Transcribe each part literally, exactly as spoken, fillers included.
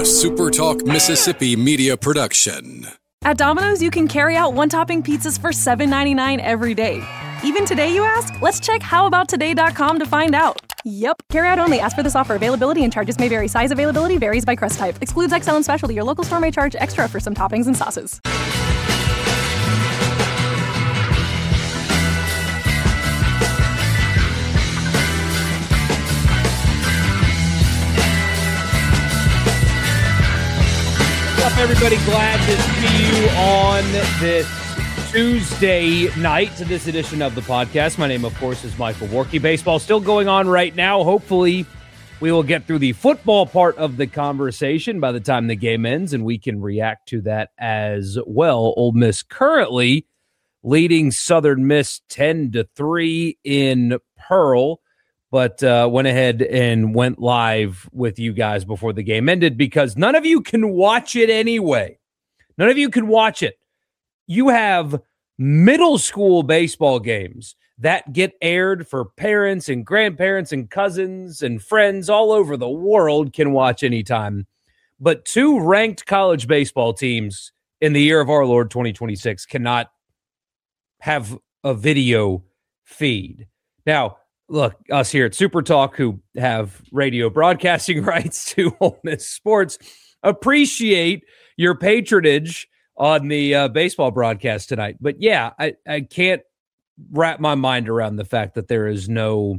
a Super Talk Mississippi media production. At Domino's, you can carry out one-topping pizzas for seven ninety-nine every day. Even today, you ask? Let's check how about today dot com to find out. Yep, carry out only. As for this offer, availability and charges may vary. Size availability varies by crust type. Excludes X L and specialty. Your local store may charge extra for some toppings and sauces. What's up, everybody? Glad to see you on this Tuesday night to this edition of the podcast. My name, of course, is Michael Warkey. Baseball still going on right now. Hopefully, we will get through the football part of the conversation by the time the game ends, and we can react to that as well. Ole Miss currently leading Southern Miss ten to three in Pearl, but uh, went ahead and went live with you guys before the game ended because none of you can watch it anyway. None of you can watch it. You have middle school baseball games that get aired for parents and grandparents and cousins and friends all over the world can watch anytime. But two ranked college baseball teams in the year of our Lord twenty twenty-six cannot have a video feed. Now, look, us here at Super Talk, who have radio broadcasting rights to Ole Miss sports, appreciate your patronage on the uh, baseball broadcast tonight. But yeah, I, I can't wrap my mind around the fact that there is no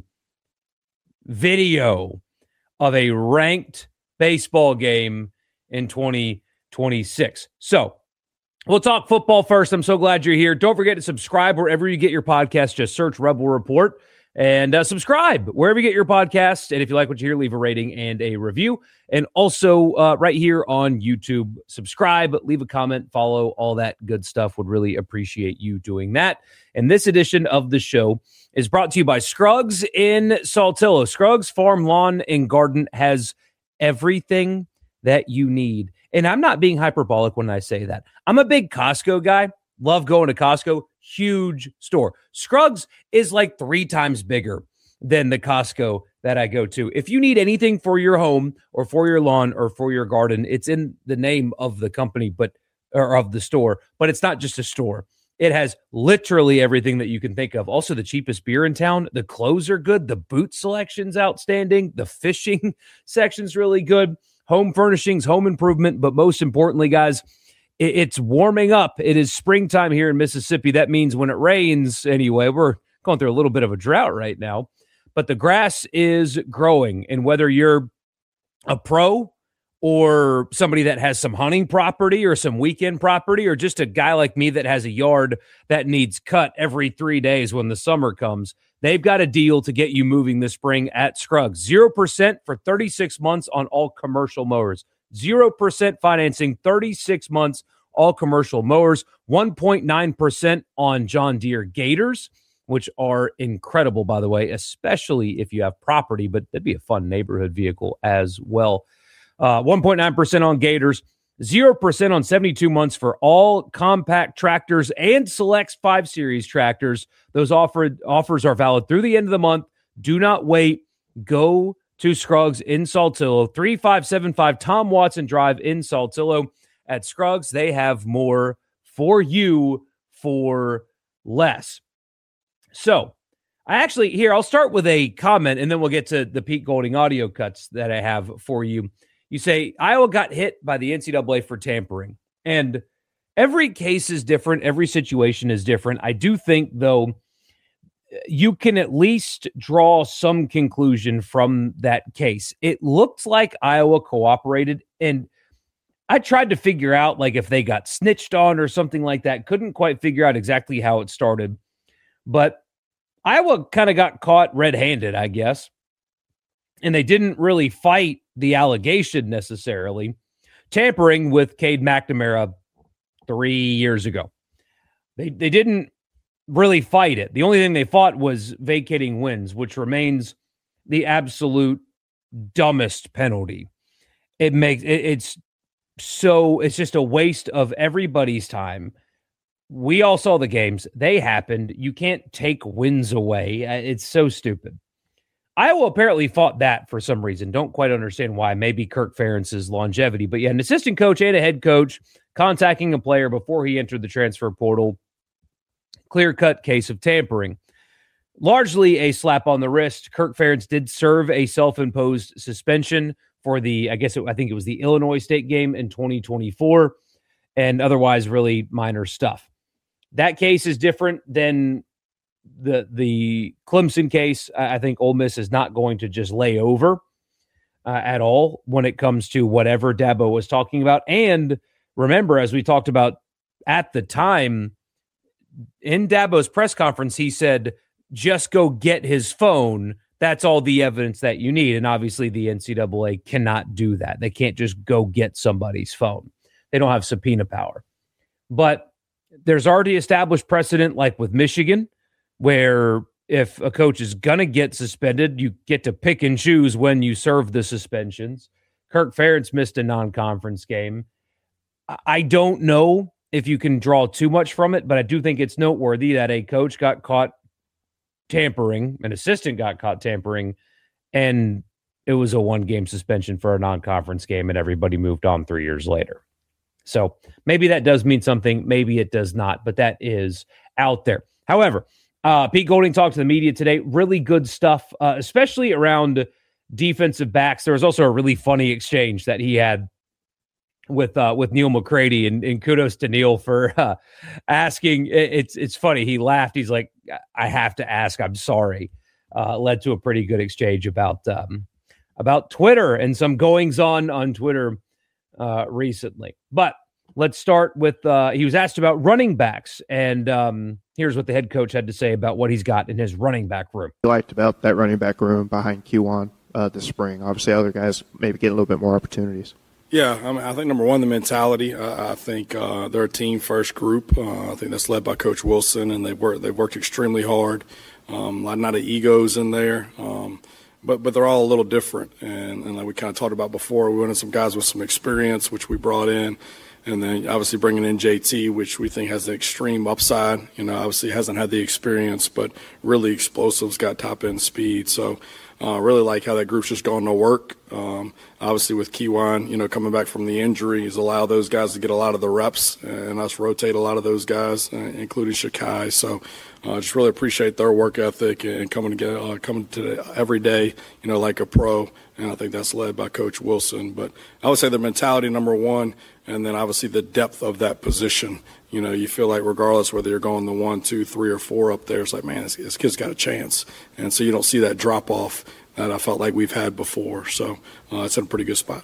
video of a ranked baseball game in twenty twenty-six. So we'll talk football first. I'm so glad you're here. Don't forget to subscribe wherever you get your podcast. Just search Rebel Report. And uh, subscribe wherever you get your podcast. And if you like what you hear, leave a rating and a review. And also uh, right here on YouTube, subscribe, leave a comment, follow, all that good stuff. Would really appreciate you doing that. And this edition of the show is brought to you by Scruggs in Saltillo. Scruggs Farm, Lawn, and Garden has everything that you need. And I'm not being hyperbolic when I say that. I'm a big Costco guy. Love going to Costco. Huge store. Scruggs is like three times bigger than the Costco that I go to. If you need anything for your home or for your lawn or for your garden, it's in the name of the company, but or of the store. But it's not just a store. It has literally everything that you can think of. Also, the cheapest beer in town. The clothes are good. The boot selection's outstanding. The fishing section's really good. Home furnishings, home improvement. But most importantly, guys, it's warming up. It is springtime here in Mississippi. That means when it rains, anyway, we're going through a little bit of a drought right now, but the grass is growing. And whether you're a pro or somebody that has some hunting property or some weekend property, or just a guy like me that has a yard that needs cut every three days when the summer comes, they've got a deal to get you moving this spring at Scruggs. zero percent for thirty-six months on all commercial mowers. zero percent financing, thirty-six months, all commercial mowers, one point nine percent on John Deere Gators, which are incredible, by the way, especially if you have property, but that'd be a fun neighborhood vehicle as well. Uh, one point nine percent on Gators, zero percent on seventy-two months for all compact tractors and Select five Series tractors. Those offered offers are valid through the end of the month. Do not wait. Go to Scruggs in Saltillo, three five seven five Tom Watson Drive in Saltillo. At Scruggs, they have more for you for less. So, I actually, here, I'll start with a comment, and then we'll get to the Pete Golding audio cuts that I have for you. You say, Iowa got hit by the N C double A for tampering. And every case is different. Every situation is different. I do think, though, you can at least draw some conclusion from that case. It looked like Iowa cooperated, and I tried to figure out like if they got snitched on or something like that. Couldn't quite figure out exactly how it started, but Iowa kind of got caught red-handed, I guess, and they didn't really fight the allegation necessarily. Tampering with Cade McNamara three years ago. They they didn't really fight it. The only thing they fought was vacating wins, which remains the absolute dumbest penalty. It makes it, it's so it's just a waste of everybody's time. We all saw the games. They happened. You can't take wins away. It's so stupid. Iowa apparently fought that for some reason. Don't quite understand why. Maybe Kirk Ferentz's longevity. But yeah, an assistant coach and a head coach contacting a player before he entered the transfer portal. Clear-cut case of tampering. Largely a slap on the wrist. Kirk Ferentz did serve a self-imposed suspension for the, I guess, it, I think it was the Illinois State game in twenty twenty-four, and otherwise really minor stuff. That case is different than the the Clemson case. I think Ole Miss is not going to just lay over uh, at all when it comes to whatever Dabo was talking about. And remember, as we talked about at the time, in Dabo's press conference, he said, just go get his phone. That's all the evidence that you need. And obviously the N C double A cannot do that. They can't just go get somebody's phone. They don't have subpoena power. But there's already established precedent, like with Michigan, where if a coach is going to get suspended, you get to pick and choose when you serve the suspensions. Kirk Ferentz missed a non-conference game. I don't know if you can draw too much from it, but I do think it's noteworthy that a coach got caught tampering, an assistant got caught tampering, and it was a one-game suspension for a non-conference game, and everybody moved on three years later. So maybe that does mean something. Maybe it does not, but that is out there. However, uh, Pete Golding talked to the media today. Really good stuff, uh, especially around defensive backs. There was also a really funny exchange that he had with uh, with Neil McCready, and, and kudos to Neil for uh, asking. It's it's funny. He laughed. He's like, I have to ask. I'm sorry. Uh, led to a pretty good exchange about um, about Twitter and some goings on on Twitter uh, recently. But let's start with uh, he was asked about running backs, and um, here's what the head coach had to say about what he's got in his running back room. I liked about that running back room behind Kejuan uh, this spring. Obviously, other guys maybe get a little bit more opportunities. Yeah, I mean, I think number one, the mentality. Uh, I think uh, they're a team-first group. Uh, I think that's led by Coach Wilson, and they've worked they've worked extremely hard. Um, a lot not of egos in there, um, but but they're all a little different. And, and like we kind of talked about before, we wanted some guys with some experience, which we brought in, and then obviously bringing in J T, which we think has the extreme upside. You know, obviously hasn't had the experience, but really explosive, got top-end speed. So. Uh, really like how that group's just going to work. Um, obviously with Kejuan, you know, coming back from the injuries, allow those guys to get a lot of the reps and us rotate a lot of those guys, uh, including Shakai. So uh, just really appreciate their work ethic and coming to get, uh, coming to every day, you know, like a pro. And I think that's led by Coach Wilson. But I would say the mentality, number one, and then obviously the depth of that position. You know, you feel like regardless whether you're going the one, two, three, or four up there, it's like, man, this, this kid's got a chance. And so you don't see that drop-off that I felt like we've had before. So uh, it's in a pretty good spot.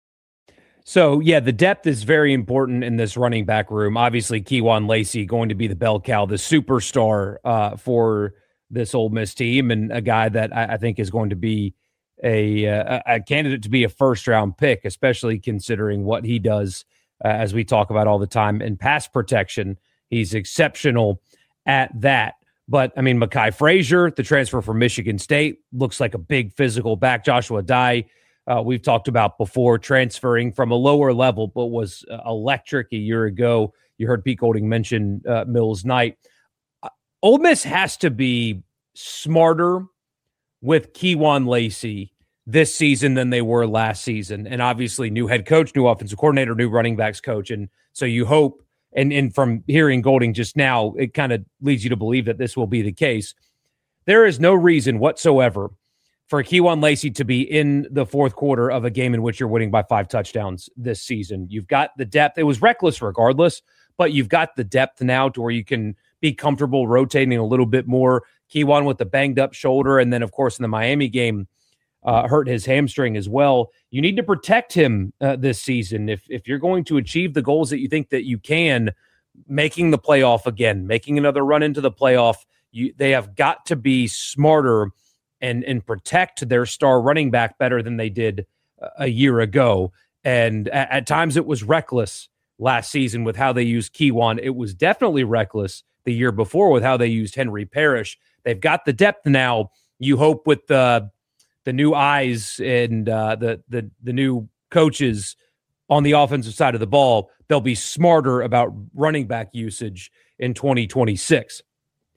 So, yeah, the depth is very important in this running back room. Obviously, Kejuan Lacey going to be the bell cow, the superstar uh, for this Ole Miss team, and a guy that I, I think is going to be a, a, a candidate to be a first-round pick, especially considering what he does, uh, as we talk about all the time, in pass protection. He's exceptional at that. But, I mean, Mekhi Frazier, the transfer from Michigan State, looks like a big physical back. Joshua Dye, uh, we've talked about before, transferring from a lower level, but was uh, electric a year ago. You heard Pete Golding mention uh, Mills Knight. Uh, Ole Miss has to be smarter with Kejuan Lacey this season than they were last season. And obviously, new head coach, new offensive coordinator, new running backs coach. And so you hope, and, and from hearing Golding just now, it kind of leads you to believe that this will be the case. There is no reason whatsoever for Kejuan Lacey to be in the fourth quarter of a game in which you're winning by five touchdowns this season. You've got the depth. It was reckless regardless, but you've got the depth now to where you can be comfortable rotating a little bit more. Kejuan with the banged up shoulder, and then, of course, in the Miami game, uh, hurt his hamstring as well. You need to protect him uh, this season. If if you're going to achieve the goals that you think that you can, making the playoff again, making another run into the playoff, you, they have got to be smarter and and protect their star running back better than they did a year ago. And at, at times it was reckless last season with how they used Kejuan. It was definitely reckless the year before with how they used Henry Parrish. They've got the depth now. You hope with the the new eyes and uh, the the the new coaches on the offensive side of the ball, they'll be smarter about running back usage in twenty twenty-six.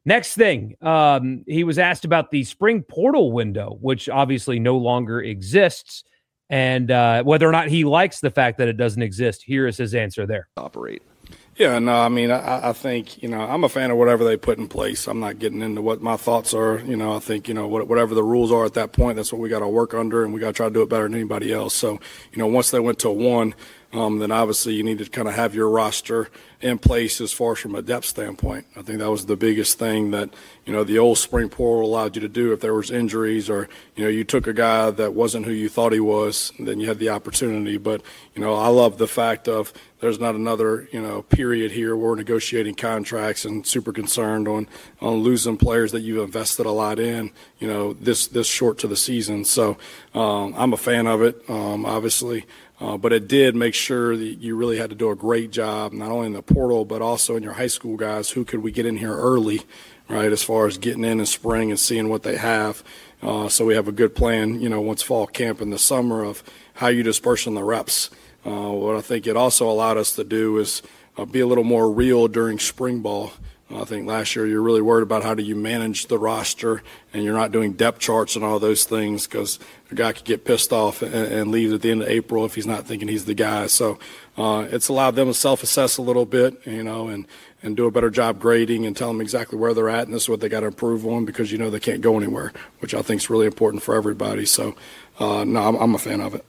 Next thing, um, he was asked about the spring portal window, which obviously no longer exists, and uh, whether or not he likes the fact that it doesn't exist. Here is his answer there. Operate. Yeah, no, I mean, I, I think, you know, I'm a fan of whatever they put in place. I'm not getting into what my thoughts are. You know, I think, you know, whatever the rules are at that point, that's what we got to work under, and we got to try to do it better than anybody else. So, you know, once they went to one, um, then obviously you need to kind of have your roster in place as far as from a depth standpoint. I think that was the biggest thing that, you know, the old spring portal allowed you to do. If there was injuries or, you know, you took a guy that wasn't who you thought he was, then you had the opportunity. But, you know, I love the fact of there's not another, you know, period here where we're negotiating contracts and super concerned on, on losing players that you've invested a lot in, you know, this, this short to the season. So um, I'm a fan of it, um, obviously. Uh, but it did make sure that you really had to do a great job, not only in the portal, but also in your high school guys. Who could we get in here early, right, as far as getting in in spring and seeing what they have. Uh, so we have a good plan, you know, once fall camp in the summer of how you dispersing the reps. Uh, what I think it also allowed us to do is uh, be a little more real during spring ball. I think last year you're really worried about how do you manage the roster, and you're not doing depth charts and all those things because a guy could get pissed off and, and leave at the end of April if he's not thinking he's the guy. So uh, it's allowed them to self-assess a little bit, you know, and, and do a better job grading and tell them exactly where they're at, and this is what they got to improve on because you know they can't go anywhere, which I think is really important for everybody. So, uh, no, I'm, I'm a fan of it.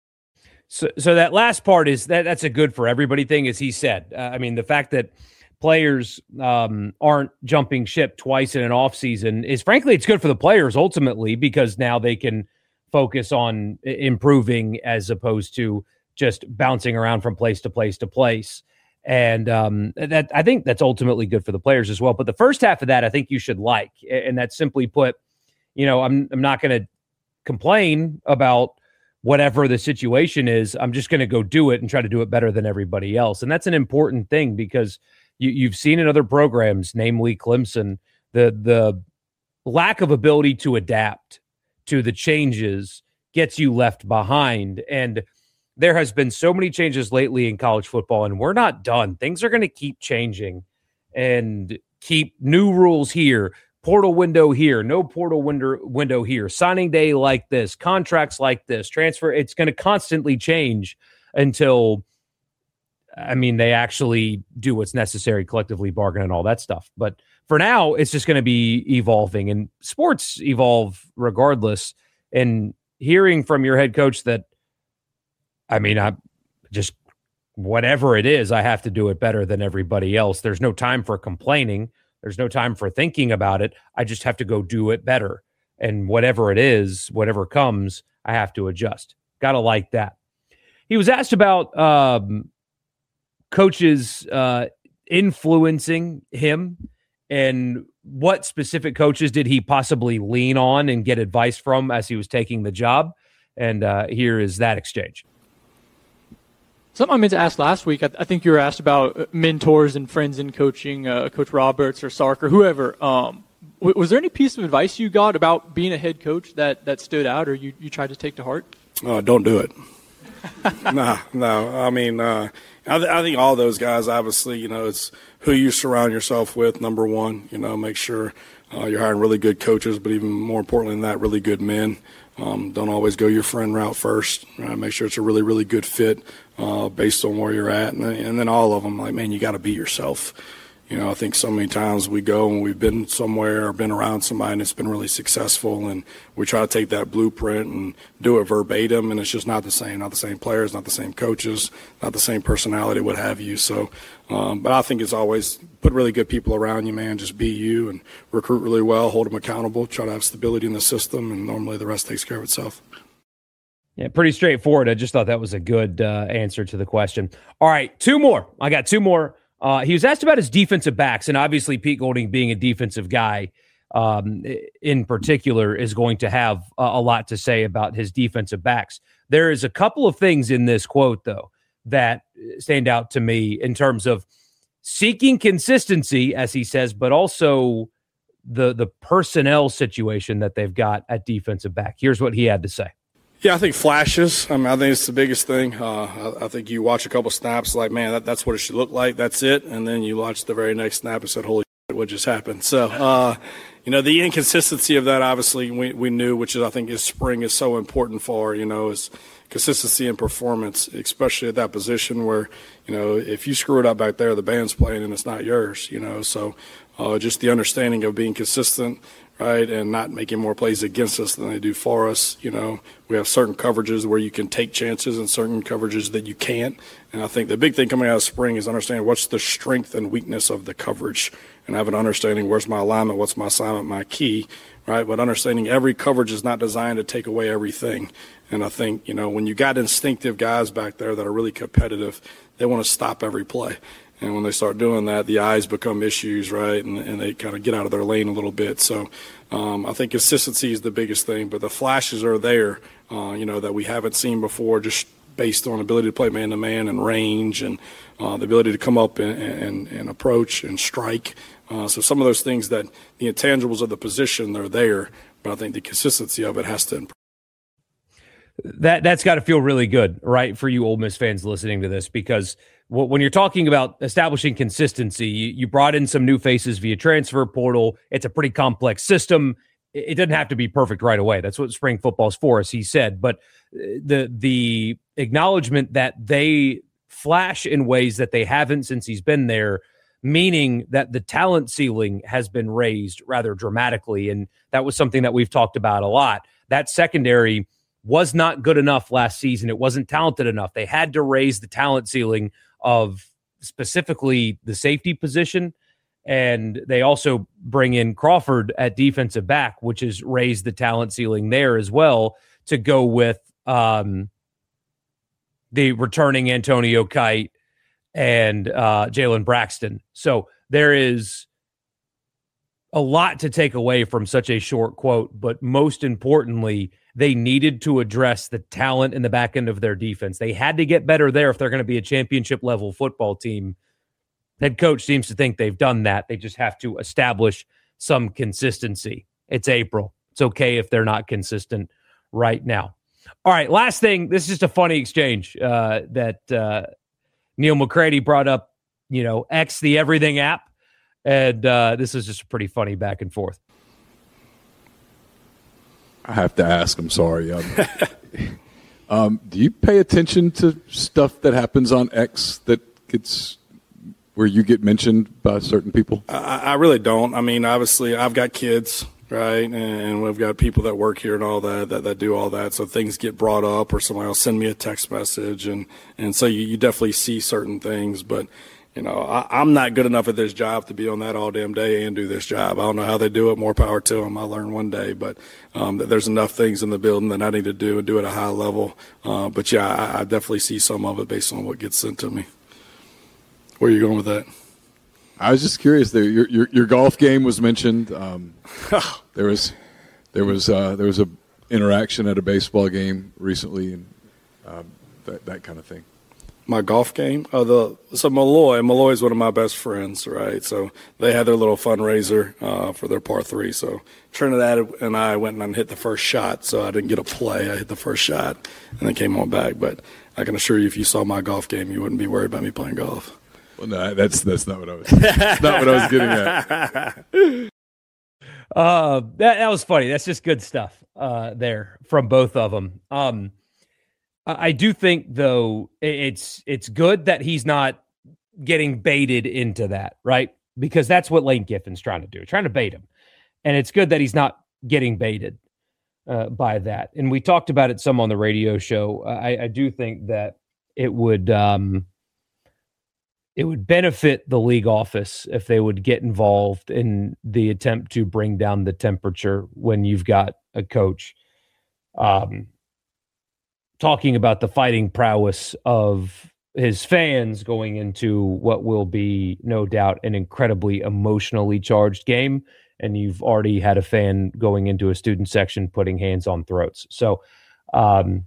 So, so that last part is that that's a good for everybody thing, as he said. Uh, I mean, the fact that players um, aren't jumping ship twice in an off season is, frankly, it's good for the players ultimately because now they can focus on improving as opposed to just bouncing around from place to place to place. And um, that I think that's ultimately good for the players as well. But the first half of that, I think you should like, and that's simply put, you know, I'm I'm not going to complain about whatever the situation is. I'm just going to go do it and try to do it better than everybody else. And that's an important thing because You, you've seen in other programs, namely Clemson, the the lack of ability to adapt to the changes gets you left behind. And there has been so many changes lately in college football, and we're not done. Things are going to keep changing and keep new rules here, portal window here, no portal window window here, signing day like this, contracts like this, transfer. It's going to constantly change until – I mean, they actually do what's necessary, collectively bargain and all that stuff. But for now, it's just going to be evolving, and sports evolve regardless. And hearing from your head coach that, I mean, I just, whatever it is, I have to do it better than everybody else. There's no time for complaining. There's no time for thinking about it. I just have to go do it better. And whatever it is, whatever comes, I have to adjust. Got to like that. He was asked about, um, coaches uh, influencing him, and what specific coaches did he possibly lean on and get advice from as he was taking the job? And uh, here is that exchange. Something I meant to ask last week, I, I think you were asked about mentors and friends in coaching, uh, Coach Roberts or Sark or whoever. Um, w- was there any piece of advice you got about being a head coach that, that stood out or you, you tried to take to heart? Uh, don't do it. no, no. I mean, uh, I, th- I think all those guys, obviously, you know, it's who you surround yourself with, number one. You know, make sure uh, you're hiring really good coaches, but even more importantly than that, really good men. Um, don't always go your friend route first. Right? Make sure it's a really, really good fit uh, based on where you're at. And, and then all of them, like, man, you got to be yourself. You know, I think so many times we go and we've been somewhere or been around somebody and it's been really successful, and we try to take that blueprint and do it verbatim, and it's just not the same. Not the same players, not the same coaches, not the same personality, what have you. So, um, but I think it's always put really good people around you, man. Just be you and recruit really well, hold them accountable, try to have stability in the system, and normally the rest takes care of itself. Yeah, pretty straightforward. I just thought that was a good uh, answer to the question. All right, two more. I got two more. Uh, he was asked about his defensive backs, and obviously Pete Golding, being a defensive guy um, in particular, is going to have a, a lot to say about his defensive backs. There is a couple of things in this quote, though, that stand out to me in terms of seeking consistency, as he says, but also the the personnel situation that they've got at defensive back. Here's what he had to say. Yeah, I think flashes. I mean, I think it's the biggest thing. Uh, I, I think you watch a couple snaps like, man, that, that's what it should look like. That's it. And then you watch the very next snap and said, holy what just happened. So, uh, you know, the inconsistency of that, obviously, we, we knew, which is, I think, is spring is so important for, you know, is consistency in performance, especially at that position where, you know, if you screw it up back there, the band's playing and it's not yours, you know. So uh, just the understanding of being consistent, right, and not making more plays against us than they do for us. You know, we have certain coverages where you can take chances and certain coverages that you can't. And I think the big thing coming out of spring is understanding what's the strength and weakness of the coverage and have an understanding where's my alignment, what's my assignment, my key, right? But understanding every coverage is not designed to take away everything. And I think, you know, when you got instinctive guys back there that are really competitive, they want to stop every play. And when they start doing that, the eyes become issues, right? And, and they kind of get out of their lane a little bit. So um, I think consistency is the biggest thing. But the flashes are there, uh, you know, that we haven't seen before, just based on ability to play man-to-man and range and uh, the ability to come up and, and, and approach and strike. Uh, so some of those things that the intangibles of the position, they're there. But I think the consistency of it has to improve. That, that's got to feel really good, right, for you Ole Miss fans listening to this, because when you're talking about establishing consistency, you, you brought in some new faces via transfer portal. It's a pretty complex system. It doesn't have to be perfect right away. That's what spring football's for, as he said. But the the acknowledgement that they flash in ways that they haven't since he's been there, meaning that the talent ceiling has been raised rather dramatically. And that was something that we've talked about a lot. That secondary was not good enough last season. It wasn't talented enough. They had to raise the talent ceiling of specifically the safety position. And they also bring in Crawford at defensive back, which has raised the talent ceiling there as well, to go with um, the returning Antonio Kite and uh, Jalen Braxton. So there is a lot to take away from such a short quote, but most importantly, they needed to address the talent in the back end of their defense. They had to get better there if they're going to be a championship level football team. Head coach seems to think they've done that. They just have to establish some consistency. It's April. It's okay if they're not consistent right now. All right, last thing. This is just a funny exchange uh, that uh, Neil McCready brought up, you know, X the Everything app. And uh, this is just a pretty funny back and forth. I have to ask. I'm sorry. Um, um, do you pay attention to stuff that happens on X that gets where you get mentioned by certain people? I, I really don't. I mean, obviously, I've got kids, right, and we've got people that work here and all that that, that do all that. So things get brought up, or somebody will send me a text message, and and so you, you definitely see certain things, but. You know, I, I'm not good enough at this job to be on that all damn day and do this job. I don't know how they do it. More power to them. I'll learn one day. But um, there's enough things in the building that I need to do and do at a high level. Uh, but, yeah, I, I definitely see some of it based on what gets sent to me. Where are you going with that? I was just curious. There, your, your your golf game was mentioned. Um, there was there was uh, there was a interaction at a baseball game recently, and um, that that kind of thing. My golf game, uh, the so Malloy. Malloy is one of my best friends, right? So they had their little fundraiser uh, for their par three. So Trinidad and I went and hit the first shot. So I didn't get a play. I hit the first shot and then came on back. But I can assure you, if you saw my golf game, you wouldn't be worried about me playing golf. Well, no, that's that's not what I was. That's not what I was getting at. Uh, that that was funny. That's just good stuff uh, there from both of them. Um, I do think, though, it's it's good that he's not getting baited into that, right? Because that's what Lane Kiffin's trying to do, trying to bait him. And it's good that he's not getting baited uh, by that. And we talked about it some on the radio show. I, I do think that it would um, it would benefit the league office if they would get involved in the attempt to bring down the temperature when you've got a coach um talking about the fighting prowess of his fans going into what will be, no doubt, an incredibly emotionally charged game. And you've already had a fan going into a student section putting hands on throats. So, um,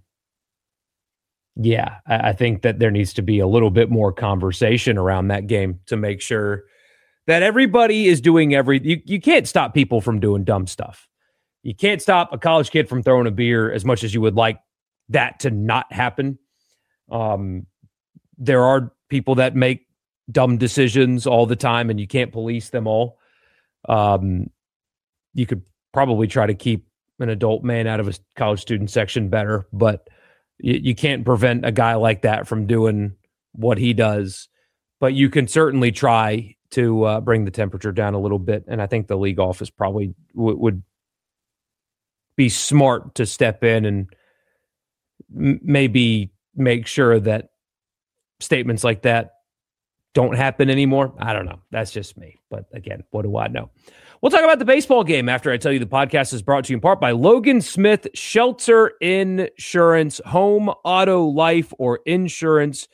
yeah, I, I think that there needs to be a little bit more conversation around that game to make sure that everybody is doing every. You, you can't stop people from doing dumb stuff. You can't stop a college kid from throwing a beer as much as you would like that to not happen. Um, there are people that make dumb decisions all the time, and you can't police them all. Um, you could probably try to keep an adult man out of a college student section better, but you, you can't prevent a guy like that from doing what he does. But you can certainly try to uh, bring the temperature down a little bit, and I think the league office probably w- would be smart to step in and m- maybe make sure that statements like that don't happen anymore. I don't know. That's just me. But again, what do I know? We'll talk about the baseball game after I tell you the podcast is brought to you in part by Logan Smith Shelter Insurance, home, auto, life, or insurance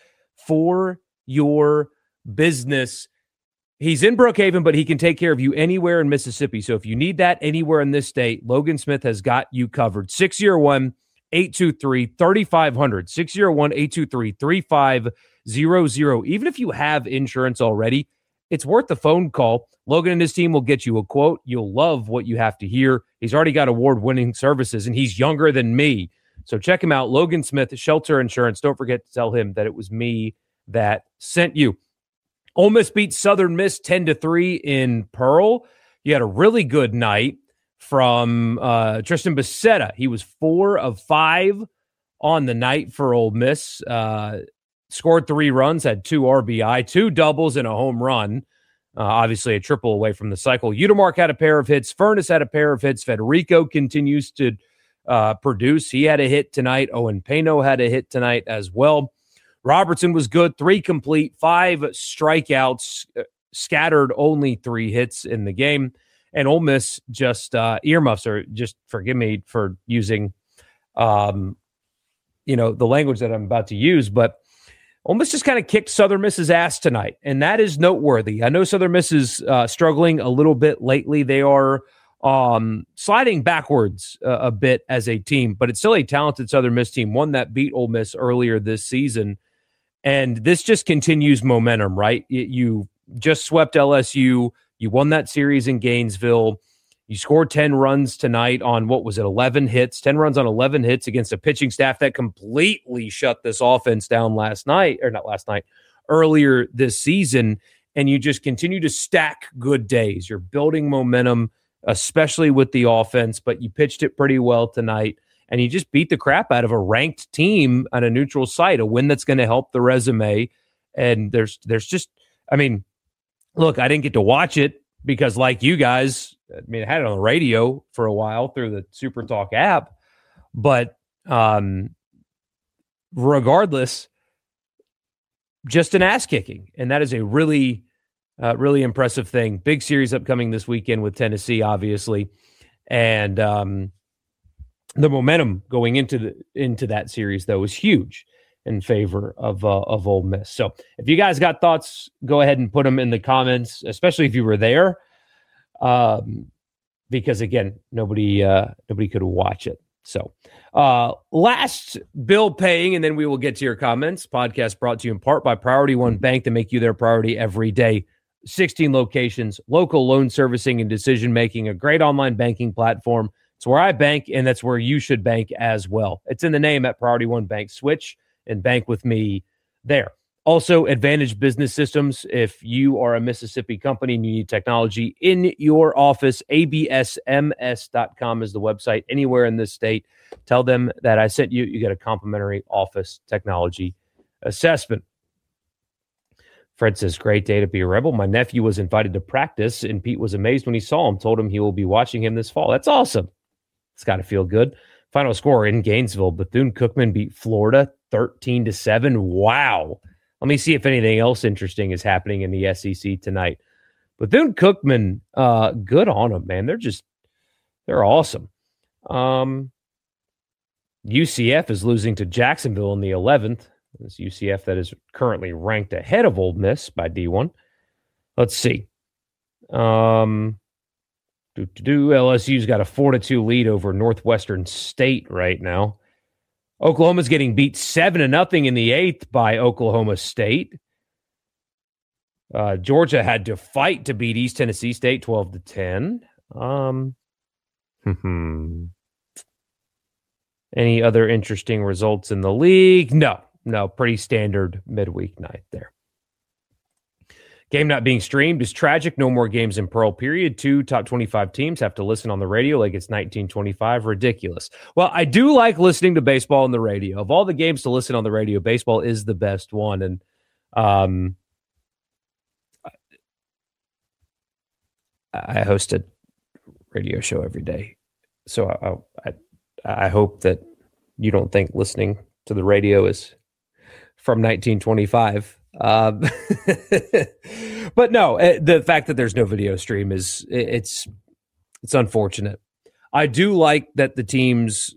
for your business. He's in Brookhaven, but he can take care of you anywhere in Mississippi. So if you need that anywhere in this state, Logan Smith has got you covered. six oh one, eight two three, three five zero zero. six oh one, eight two three, three five zero zero. Even if you have insurance already, it's worth the phone call. Logan and his team will get you a quote. You'll love what you have to hear. He's already got award-winning services, and he's younger than me. So check him out, Logan Smith, Shelter Insurance. Don't forget to tell him that it was me that sent you. Ole Miss beat Southern Miss ten to three in Pearl. You had a really good night from uh, Tristan Becerra. He was four of five on the night for Ole Miss. Uh, scored three runs, had two R B I, two doubles, and a home run. Uh, obviously, a triple away from the cycle. Udemark had a pair of hits. Furness had a pair of hits. Federico continues to uh, produce. He had a hit tonight. Owen Pano had a hit tonight as well. Robertson was good. Three complete, five strikeouts, uh, scattered only three hits in the game. And Ole Miss just uh, earmuffs, or just forgive me for using, um, you know, the language that I'm about to use, but Ole Miss just kind of kicked Southern Miss's ass tonight, and that is noteworthy. I know Southern Miss is uh, struggling a little bit lately. They are um, sliding backwards uh, a bit as a team, but it's still a talented Southern Miss team, one that beat Ole Miss earlier this season. And this just continues momentum, right? You just swept L S U. You won that series in Gainesville. You scored ten runs tonight on, what was it, eleven hits, ten runs on eleven hits against a pitching staff that completely shut this offense down last night, or not last night, earlier this season. And you just continue to stack good days. You're building momentum, especially with the offense, but you pitched it pretty well tonight. And you just beat the crap out of a ranked team on a neutral site, a win that's going to help the resume. And there's there's just, I mean, look, I didn't get to watch it because, like you guys, I mean, I had it on the radio for a while through the Super Talk app. But um, regardless, just an ass kicking. And that is a really, uh, really impressive thing. Big series upcoming this weekend with Tennessee, obviously. And, um, the momentum going into the into that series, though, is huge in favor of uh, of Ole Miss. So if you guys got thoughts, go ahead and put them in the comments, especially if you were there, um, because, again, nobody uh, nobody could watch it. So uh, last bill paying, and then we will get to your comments. Podcast brought to you in part by Priority One Bank, to make you their priority every day. sixteen locations, local loan servicing and decision-making, a great online banking platform. It's where I bank, and that's where you should bank as well. It's in the name at Priority One Bank. Switch and bank with me there. Also, Advantage Business Systems. If you are a Mississippi company and you need technology in your office, A B S M S dot com is the website. Anywhere in this state, tell them that I sent you. You get a complimentary office technology assessment. Fred says, great day to be a Rebel. My nephew was invited to practice, and Pete was amazed when he saw him. Told him he will be watching him this fall. That's awesome. It's got to feel good. Final score in Gainesville. Bethune-Cookman beat Florida thirteen to seven. Wow. Let me see if anything else interesting is happening in the S E C tonight. Bethune-Cookman, uh, good on them, man. They're just, they're awesome. Um, U C F is losing to Jacksonville in the eleventh. This U C F that is currently ranked ahead of Ole Miss by D one. Let's see. Um, do, do, do. L S U's got a four to two lead over Northwestern State right now. Oklahoma's getting beat seven to nothing in the eighth by Oklahoma State. Uh, Georgia had to fight to beat East Tennessee State twelve to ten. Um, any other interesting results in the league? No. No, pretty standard midweek night there. Game not being streamed is tragic. No more games in Pearl, period. Two top twenty-five teams have to listen on the radio like it's nineteen twenty-five. Ridiculous. Well, I do like listening to baseball on the radio. Of all the games to listen on the radio, baseball is the best one. And um, I host a radio show every day. So I, I, I hope that you don't think listening to the radio is from nineteen twenty-five. Um, but no, the fact that there's no video stream is it's it's unfortunate. I do like that the teams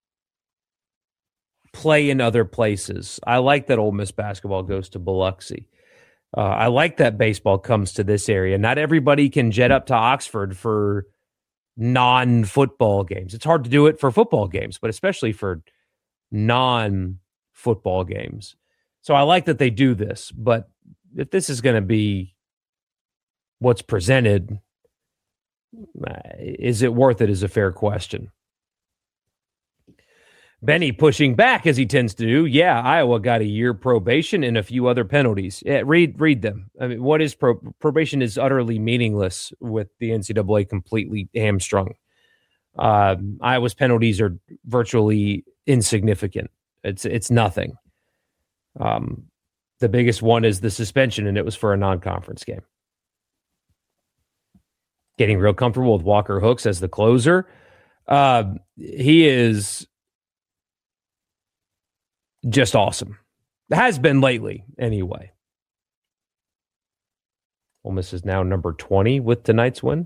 play in other places. I like that Ole Miss basketball goes to Biloxi. Uh, I like that baseball comes to this area. Not everybody can jet up to Oxford for non-football games. It's hard to do it for football games, but especially for non-football games. So I like that they do this, but if this is going to be what's presented, is it worth it is a fair question. Benny pushing back as he tends to do. Yeah, Iowa got a year probation and a few other penalties. Yeah, read read them. I mean, what is pro- probation is utterly meaningless with the N C double A completely hamstrung. Um, Iowa's penalties are virtually insignificant. It's it's nothing. Um, the biggest one is the suspension, and it was for a non-conference game. Getting real comfortable with Walker Hooks as the closer. Uh, he is just awesome. Has been lately, anyway. Ole Miss is now number twenty with tonight's win.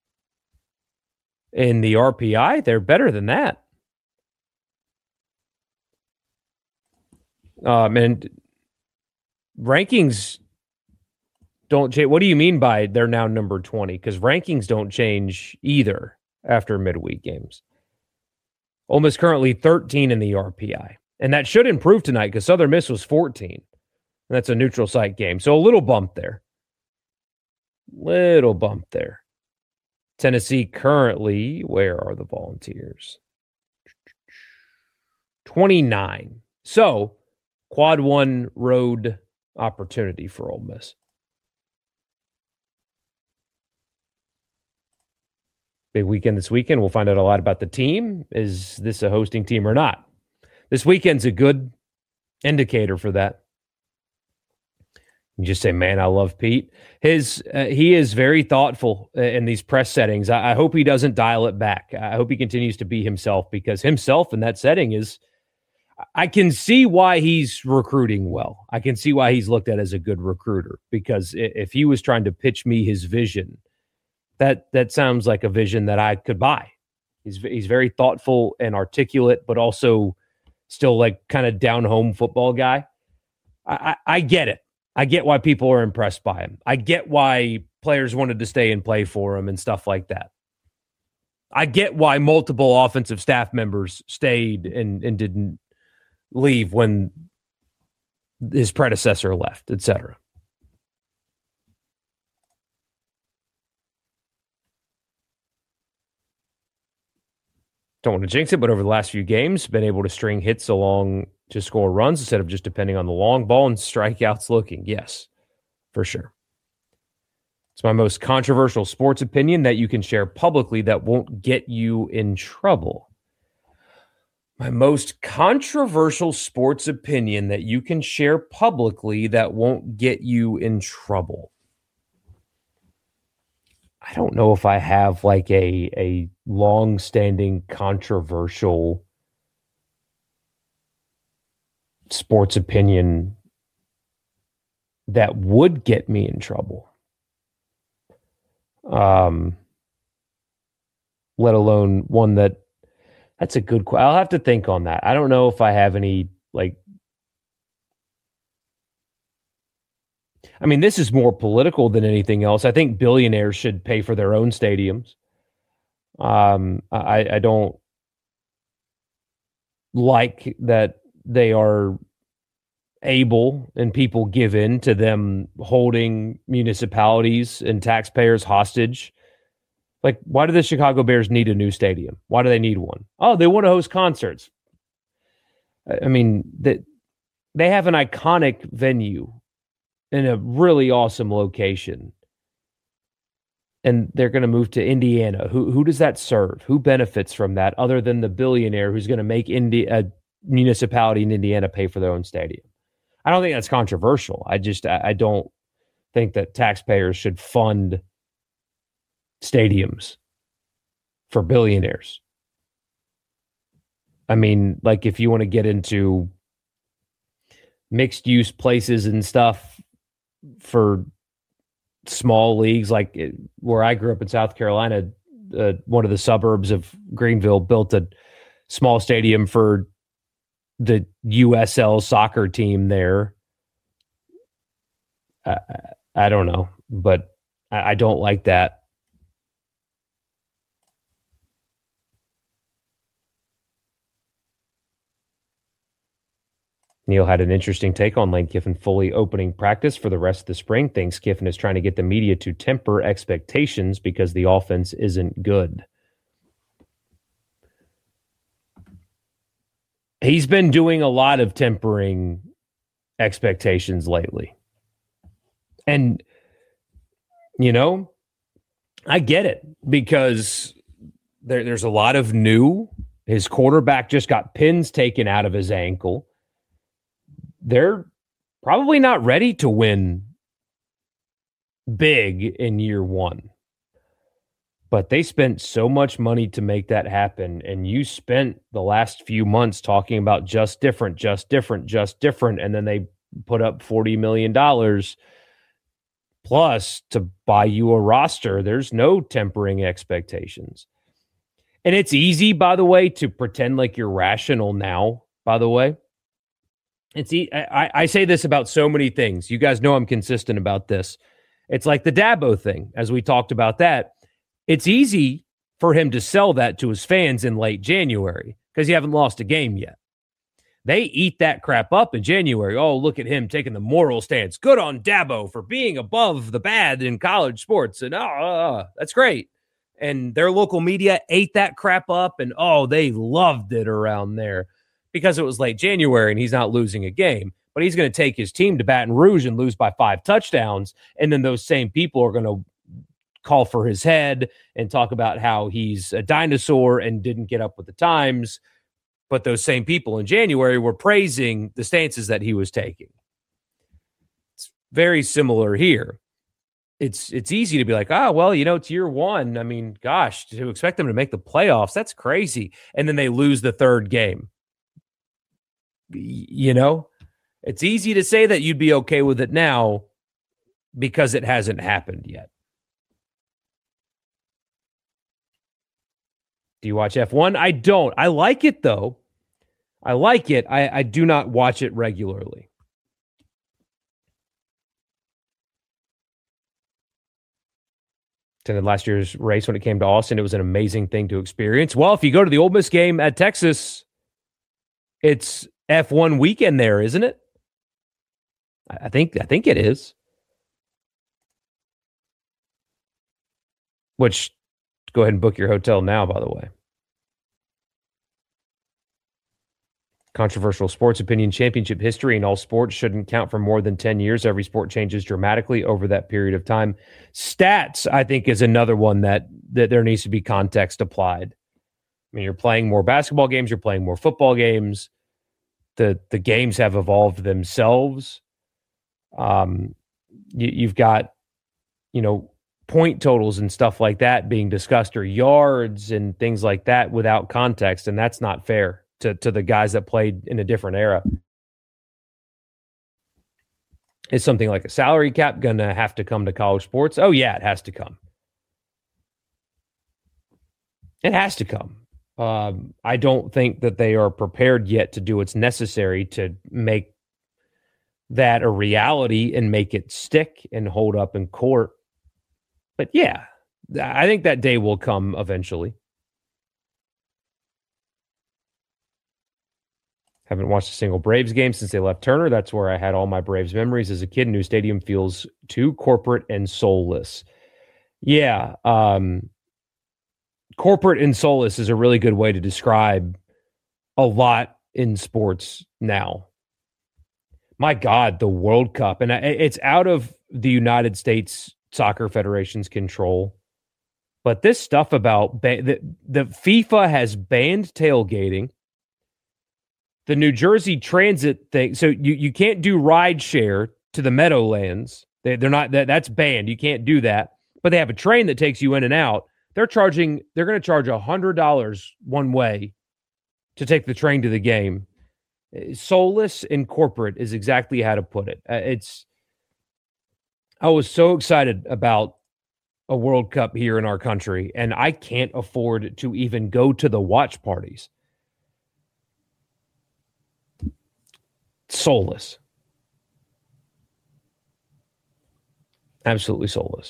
In the R P I, they're better than that. Um, and rankings don't change. What do you mean by they're now number twenty? Because rankings don't change either after midweek games. Ole Miss currently thirteen in the R P I. And that should improve tonight because Southern Miss was fourteen. And that's a neutral site game. So a little bump there. Little bump there. Tennessee currently, where are the Volunteers? twenty-nine. So quad one road opportunity for Ole Miss. Big weekend this weekend. We'll find out a lot about the team. Is this a hosting team or not? This weekend's a good indicator for that. You just say, man, I love Pete. His uh, he is very thoughtful in these press settings. I, I hope he doesn't dial it back. I hope he continues to be himself, because himself in that setting is, I can see why he's recruiting well. I can see why he's looked at as a good recruiter, because if he was trying to pitch me his vision, that that sounds like a vision that I could buy. He's he's very thoughtful and articulate, but also still like kind of down home football guy. I, I, I get it. I get why people are impressed by him. I get why players wanted to stay and play for him and stuff like that. I get why multiple offensive staff members stayed and, and didn't leave when his predecessor left, et cetera. Don't want to jinx it, but over the last few games, been able to string hits along to score runs instead of just depending on the long ball and strikeouts looking. Yes, for sure. It's my most controversial sports opinion that you can share publicly that won't get you in trouble. My most controversial sports opinion that you can share publicly that won't get you in trouble. I don't know if I have like a, a long-standing controversial sports opinion that would get me in trouble. Um, let alone one that that's a good question. I'll have to think on that. I don't know if I have any, like, I mean, this is more political than anything else. I think billionaires should pay for their own stadiums. Um, I, I don't like that they are able and people give in to them holding municipalities and taxpayers hostage. Like, why do the Chicago Bears need a new stadium? Why do they need one? Oh, they want to host concerts. I mean, they, they have an iconic venue in a really awesome location. And they're going to move to Indiana. Who who does that serve? Who benefits from that other than the billionaire who's going to make Indi- a municipality in Indiana pay for their own stadium? I don't think that's controversial. I just I, I don't think that taxpayers should fund stadiums for billionaires. I mean, like if you want to get into mixed use places and stuff for small leagues, like it, where I grew up in South Carolina, uh, one of the suburbs of Greenville built a small stadium for the U S L soccer team there. I, I don't know, but I, I don't like that. Neil had an interesting take on Lane Kiffin fully opening practice for the rest of the spring. Thinks Kiffin is trying to get the media to temper expectations because the offense isn't good. He's been doing a lot of tempering expectations lately. And, you know, I get it because there, there's a lot of new. His quarterback just got pins taken out of his ankle. They're probably not ready to win big in year one. But they spent so much money to make that happen. And you spent the last few months talking about just different, just different, just different. And then they put up forty million dollars plus to buy you a roster. There's no tempering expectations. And it's easy, by the way, to pretend like you're rational now, by the way. It's e- I, I say this about so many things. You guys know I'm consistent about this. It's like the Dabo thing, as we talked about that. It's easy for him to sell that to his fans in late January because you haven't lost a game yet. They eat that crap up in January. Oh, look at him taking the moral stance. Good on Dabo for being above the bad in college sports. And oh, uh, that's great. And their local media ate that crap up. And oh, they loved it around there because it was late January and he's not losing a game. But he's going to take his team to Baton Rouge and lose by five touchdowns. And then those same people are going to call for his head and talk about how he's a dinosaur and didn't get up with the times. But those same people in January were praising the stances that he was taking. It's very similar here. It's it's easy to be like, ah, oh, well, you know, it's year one. I mean, gosh, to expect them to make the playoffs, that's crazy. And then they lose the third game. You know, it's easy to say that you'd be okay with it now because it hasn't happened yet. Do you watch F one? I don't. I like it, though. I like it. I, I do not watch it regularly. Attended last year's race when it came to Austin. It was an amazing thing to experience. Well, if you go to the Ole Miss game at Texas, it's F one weekend there, isn't it? I think, I think it is. Which, go ahead and book your hotel now, by the way. Controversial sports opinion: championship history in all sports shouldn't count for more than ten years. Every sport changes dramatically over that period of time. Stats, I think, is another one that, that there needs to be context applied. I mean, you're playing more basketball games, you're playing more football games. The the games have evolved themselves. Um, you, you've got, you know, point totals and stuff like that being discussed, or yards and things like that without context, and that's not fair to, to the guys that played in a different era. Is something like a salary cap going to have to come to college sports? Oh, yeah, it has to come. It has to come. Um, I don't think that they are prepared yet to do what's necessary to make that a reality and make it stick and hold up in court. But yeah, I think that day will come eventually. Haven't watched a single Braves game since they left Turner. That's where I had all my Braves memories as a kid. New stadium feels too corporate and soulless. Yeah, um, corporate and soulless is a really good way to describe a lot in sports now. my God, the World Cup. And it's out of the United States Soccer Federation's control. But this stuff about ba- the, the FIFA has banned tailgating. The New Jersey Transit thing. So you, you can't do ride share to the Meadowlands. They, they're not that that's banned. You can't do that. But they have a train that takes you in and out. They're charging, they're going to charge one hundred dollars one way to take the train to the game. Soulless and corporate is exactly how to put it. Uh, it's, I was so excited about a World Cup here in our country, and I can't afford to even go to the watch parties. Soulless. Absolutely soulless.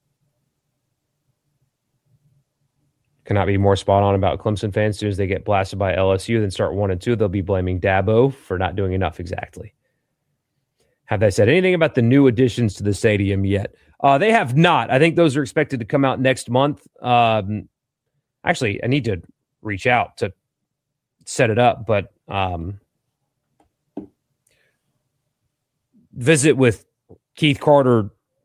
Cannot be more spot on about Clemson fans. As soon as they get blasted by L S U, then start one and two, they'll be blaming Dabo for not doing enough. Exactly. Have they said anything about the new additions to the stadium yet? Uh, they have not. I think those are expected to come out next month. Um, actually, I need to reach out to set it up, but um, visit with Keith Carter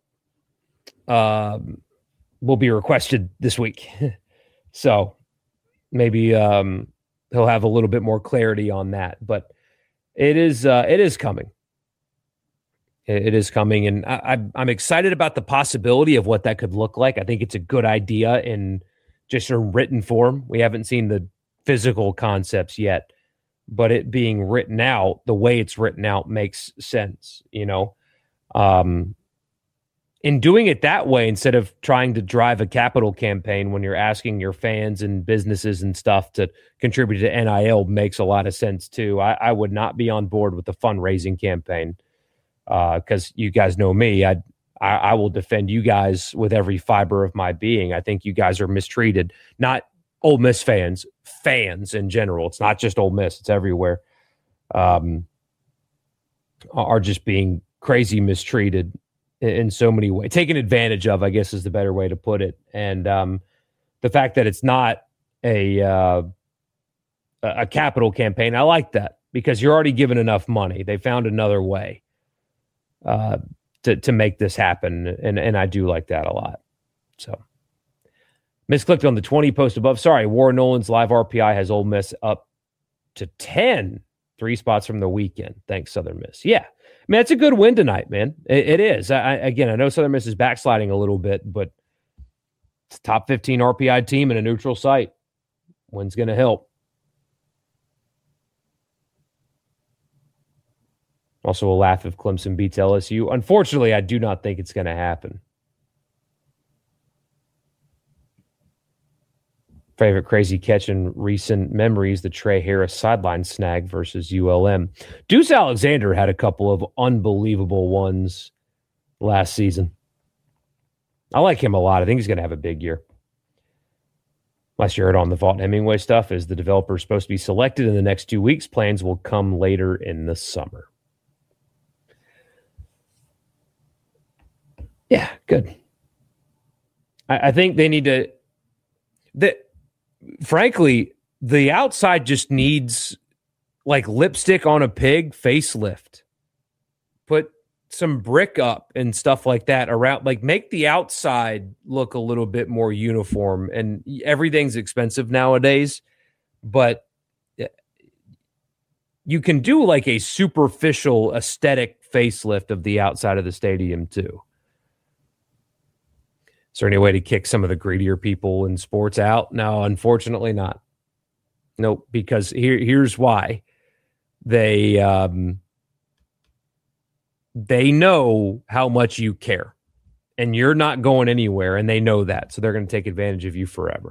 um, will be requested this week. So maybe um, he'll have a little bit more clarity on that. But it is uh, it is coming. It, it is coming, and I, I, I'm excited about the possibility of what that could look like. I think it's a good idea in just a written form. We haven't seen the physical concepts yet, but it being written out, the way it's written out makes sense, you know. Um, in doing it that way, instead of trying to drive a capital campaign when you're asking your fans and businesses and stuff to contribute to N I L, makes a lot of sense too. I, I would not be on board with the fundraising campaign because uh, you guys know me. I, I I will defend you guys with every fiber of my being. I think you guys are mistreated. Not Ole Miss fans, fans in general. It's not just Ole Miss; it's everywhere. Um, are just being crazy mistreated in so many ways, taken advantage of, I guess is the better way to put it. And um, the fact that it's not a uh, a capital campaign, I like that because you're already given enough money. They found another way uh, to to make this happen, and and I do like that a lot. So, misclicked on the twenty post above. Sorry, Warren Nolan's live R P I has Ole Miss up to ten, three spots from the weekend. Thanks, Southern Miss. Yeah. I mean, it's a good win tonight, man. It, it is. I, again, I know Southern Miss is backsliding a little bit, but it's a top fifteen R P I team in a neutral site. Win's going to help. Also, a laugh if Clemson beats L S U. Unfortunately, I do not think it's going to happen. Favorite crazy catch in recent memories, the Trey Harris sideline snag versus U L M. Deuce Alexander had a couple of unbelievable ones last season. I like him a lot. I think he's going to have a big year. Last year, heard on the Vaughn Hemingway stuff is the developer is supposed to be selected in the next two weeks. Plans will come later in the summer. Yeah, good. I, I think they need to... The, Frankly, the outside just needs like lipstick on a pig facelift. Put some brick up and stuff like that around, like make the outside look a little bit more uniform. And everything's expensive nowadays, but you can do like a superficial aesthetic facelift of the outside of the stadium too. Is there any way to kick some of the greedier people in sports out? No, unfortunately not. Nope, because here, here's why. They um, they know how much you care, and you're not going anywhere, and they know that, so they're going to take advantage of you forever.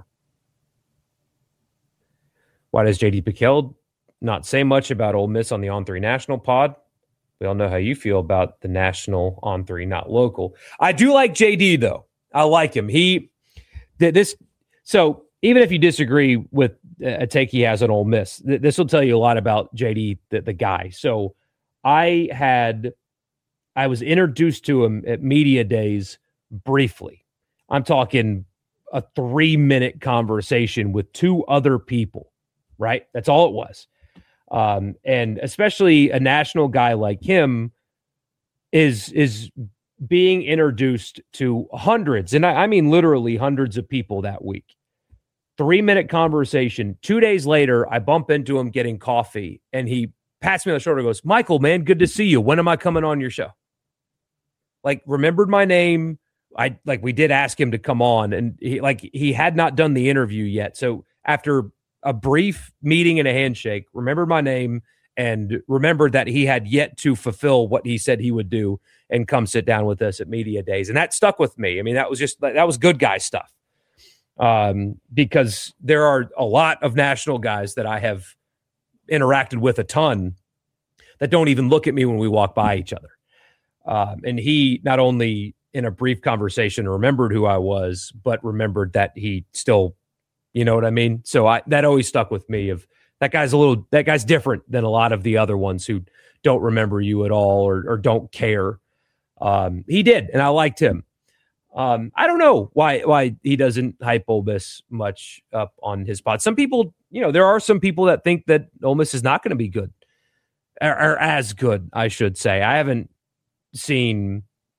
Why does J D Piquel not say much about Ole Miss on the On three National pod? We all know how you feel about the national On three, not local. I do like J D, though. I like him. He did this. So even if you disagree with a take he has on Ole Miss, th- this will tell you a lot about J D, the, the guy. So I had, I was introduced to him at media days briefly. I'm talking a three minute conversation with two other people, right? That's all it was. Um, and especially a national guy like him is is being introduced to hundreds, and I, I mean literally hundreds of people that week. Three-minute conversation. Two days later, I bump into him getting coffee, and he pats me on the shoulder and goes, Michael, man, good to see you. When am I coming on your show? Like, remembered my name. I like we did ask him to come on, and he like he had not done the interview yet. So after a brief meeting and a handshake, remembered my name and remembered that he had yet to fulfill what he said he would do and come sit down with us at Media Days. And that stuck with me. I mean, that was just that was good guy stuff. Um, because there are a lot of national guys that I have interacted with a ton that don't even look at me when we walk by each other. Um, and he not only in a brief conversation remembered who I was, but remembered that he still, you know what I mean? So I, that always stuck with me of that guy's a little, that guy's different than a lot of the other ones who don't remember you at all or, or don't care. Um, he did. And I liked him. Um, I don't know why why he doesn't hype Ole Miss much up on his pod. Some people, you know, there are some people that think that Ole Miss is not going to be good or, or as good, I should say. I haven't seen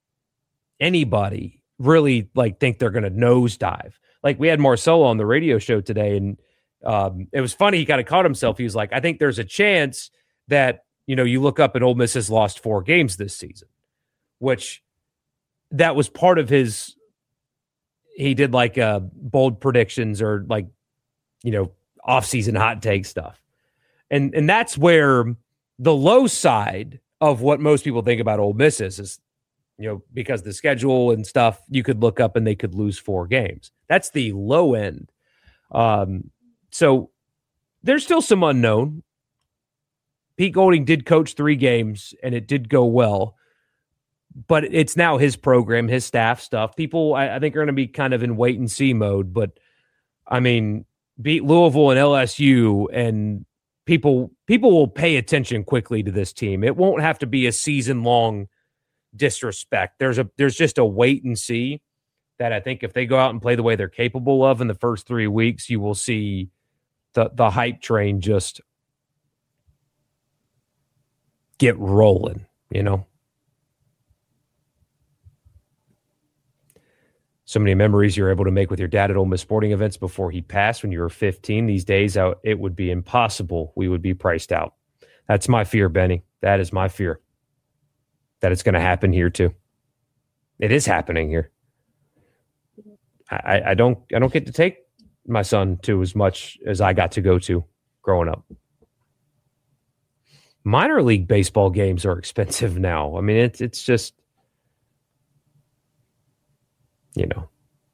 anybody really like think they're going to nosedive. Like we had Marcelo on the radio show today, and um, it was funny. He kind of caught himself. He was like, I think there's a chance that, you know, you look up and Ole Miss has lost four games this season, which that was part of his, he did like uh, bold predictions or like, you know, off-season hot take stuff. And and that's where the low side of what most people think about Ole Miss is, is, you know, because the schedule and stuff, you could look up and they could lose four games. That's the low end. Um, so there's still some unknown. Pete Golding did coach three games and it did go well. But it's now his program, his staff stuff. People, I, I think, are going to be kind of in wait and see mode. But I mean, beat Louisville and L S U, and people people will pay attention quickly to this team. It won't have to be a season long disrespect. There's a there's just a wait and see that I think if they go out and play the way they're capable of in the first three weeks, you will see the the hype train just get rolling. You know. So many memories you're able to make with your dad at Ole Miss sporting events before he passed when you were fifteen. These days, it would be impossible. We would be priced out. That's my fear, Benny. That is my fear. That it's going to happen here too. It is happening here. I, I don't. I don't get to take my son to as much as I got to go to growing up. Minor league baseball games are expensive now. I mean, it's it's just. You know,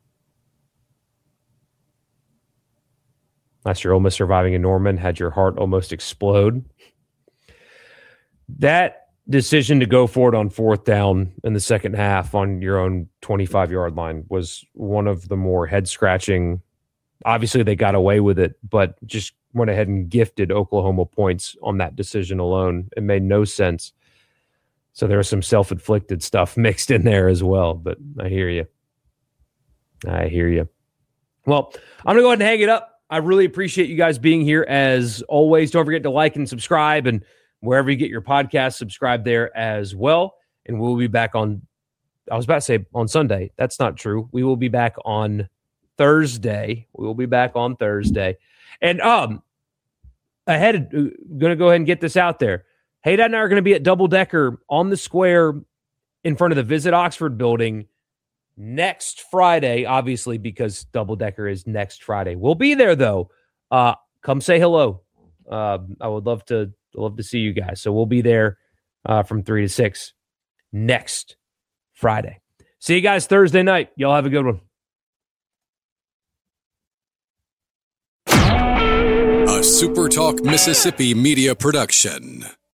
last year, Ole Miss surviving in Norman had your heart almost explode. That decision to go for it on fourth down in the second half on your own twenty-five-yard line was one of the more head-scratching. Obviously, they got away with it, but just went ahead and gifted Oklahoma points on that decision alone. It made no sense. So there was some self-inflicted stuff mixed in there as well, but I hear you. I hear you. Well, I'm going to go ahead and hang it up. I really appreciate you guys being here as always. Don't forget to like and subscribe, and wherever you get your podcast, subscribe there as well. And we'll be back on, I was about to say on Sunday. That's not true. We will be back on Thursday. We will be back on Thursday. And um, ahead, going to go ahead and get this out there. Hey, Dad and I are going to be at Double Decker on the square in front of the Visit Oxford building next Friday, obviously, because Double Decker is next Friday. We'll be there, though. Uh, come say hello. Uh, I would love to love to see you guys. So we'll be there uh, from three to six next Friday. See you guys Thursday night. Y'all have a good one. A SuperTalk Mississippi media production.